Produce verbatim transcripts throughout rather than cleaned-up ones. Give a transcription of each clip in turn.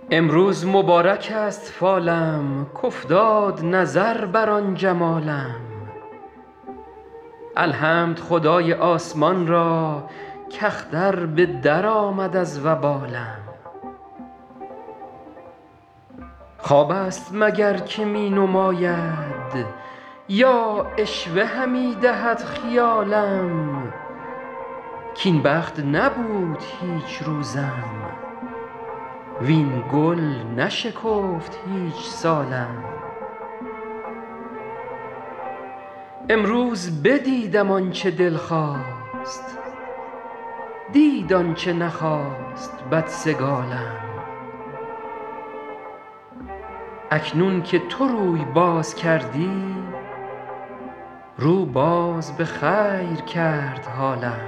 امروز مبارک است فالم کافتاد نظر بر آن جمالم. الحمد خدای آسمان را کاختر به در آمد از وبالم. خواب است مگر که می نماید یا عشوه همی دهد خیالم؟ کاین بخت نبود هیچ روزم وین گل نشکفت هیچ سالم. امروز بدیدم آنچه دل خواست دید آنچه نخواست بدسگالم. اکنون که تو روی باز کردی رو باز به خیر کرد حالم.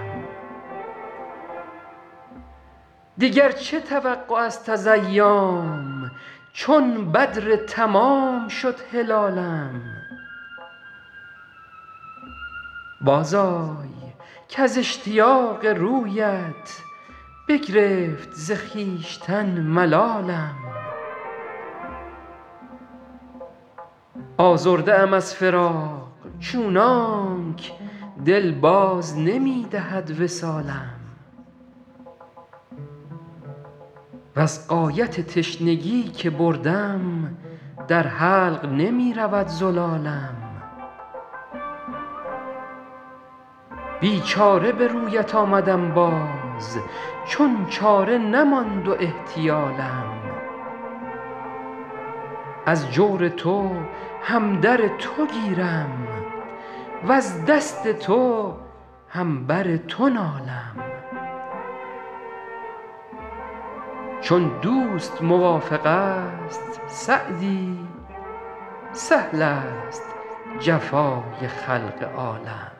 دیگر چه توقع است از ایام چون بدر تمام شد هلالم. بازآی کز اشتیاق رویت بگرفت ز خویشتن ملالم. آزرده ام از فراق چونانک دل باز نمی دهد وصالم. وز غایت تشنگی که بردم در حلق نمی رود زلالم. بیچاره به رویت آمدم باز چون چاره نماند و احتیالم. از جور تو هم در تو گیرم وز دست تو هم بر تو نالم. چون دوست موافق است سعدی سهل است جفای خلق عالم.